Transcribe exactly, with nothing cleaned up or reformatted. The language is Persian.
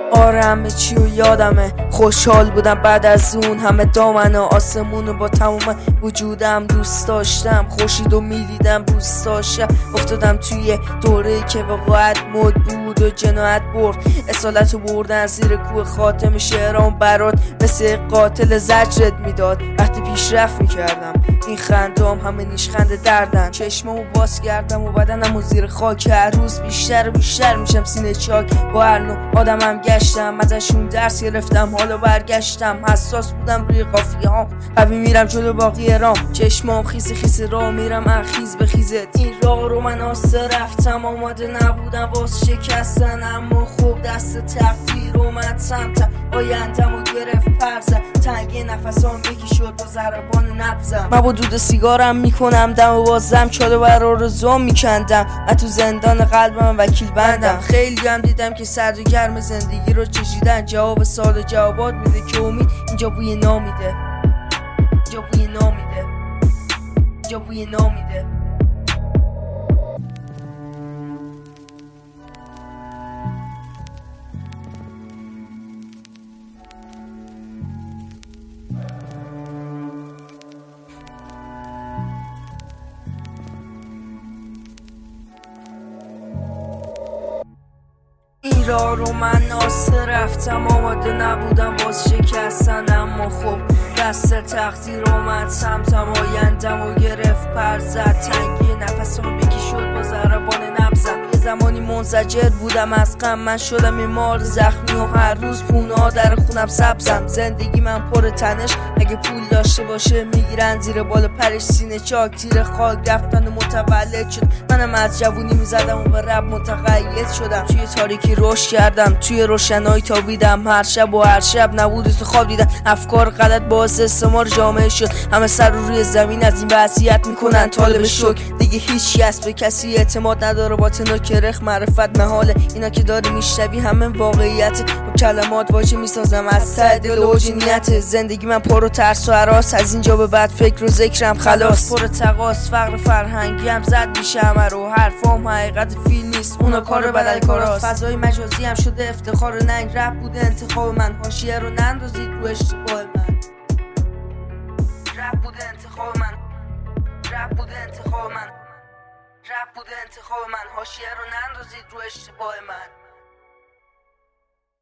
آره همه چی و یادمه، خوشحال بودم بعد از اون همه دامن و آسمون و با تمام وجودم دوست داشتم، خورشید و میدیدم دوست داشتم. افتادم توی دوره که وقاعت مد بود و جنایت برد، اصالت و بردن زیر کوه خاتم شعرام برات مثل قاتل زجرت میداد. وقتی پیشرفت میکردم این خندام همه نیشخند دردن، چشمامو باز کردم و بدنمو زیر خاک، هر روز بیشتر و بیشتر میشم سینه چاک. با هر نوع آدمم گشتم، ازشون درس گرفتم، حالا برگشتم. حساس بودم روی قافیه ها، قوی میرم جلو باقی رام، چشمام خیس خیس راه میرم اخیز به خیزت. این راه رو من آسته رفتم، آماده نبودم واسه شکستن، اما خوب دست تقدیر اومد سمتم، آیندم و گرفت پرزم. تنگ نفسام یکی شد با ضربان نبزم، من با دود سیگارم میکنم دم و بازم چاله بر آرزوام میکندم. من تو زندان قلبم وکیل بندم، خیلی هم دیدم که سرد و گرم زندگی رو چشیدن، جواب سال و جوابات میده که امید اینجا بوی نامیده، اینجا بوی نامیده، اینجا بوی نامیده. این راه رو من آسته رفتم، آماده نبودم باز شکستن، اما خب دست تقدیر اومد سمتم، آیندم و گرفت پر زد. تنگی نفسم یکی شد با ضربان نبزم، یه زمانی منزجر بودم از غم، من شدم یه مار زخمی و هر روز پونه ها در خونم سبزم. زندگی من پر تنش، اگه پول داشته باشه میگیرن زیر بال پرش، سینه چاک زیر خاک رفتن و متولد شد. منم از جوونی میزدم و به رب متقید شدم، توی تاریکی رشد کردم، توی روشنایی تابیدم، هر شب و هر شب نبود تو خواب دیدم. افکار غلط باعث استعمار جامعه شد، همه سر رو روی زمین از این وضعیت میکنن طالب شکر. دیگه هیچ کس به کسی اعتماد نداره، با تنا کرخ معرفت محاله. اینا که داری میشنوی همه واقعیت، با کلمات واژه میسازم از ته دل و نیت. زندگی من پر و ترس و هراس، از اینجا به بعد فکر و ذکرم خلاص، پر تقاص فقر فرهنگی هم زد میشه همه رو، حرفام حقیقت فیل نیست اونا کار بدل کاراست. فضای مجازی هم شده افتخار ننگ، رپ بوده انتخاب من، حاشیه رو نندازید رو اشتباه من. رپ بوده انتخاب من، رپ بوده انتخاب من، رپ بوده انتخاب من، حاشیه رو نندازید رو اشتباه من.